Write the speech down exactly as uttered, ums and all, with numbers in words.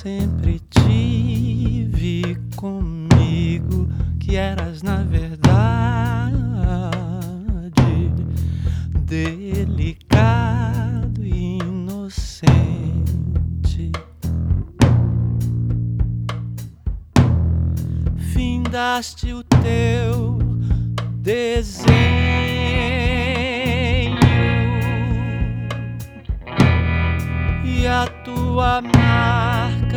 sempre tive comigo, que eras na verdade delicado e inocente. Findaste o teu desenho e a tua marca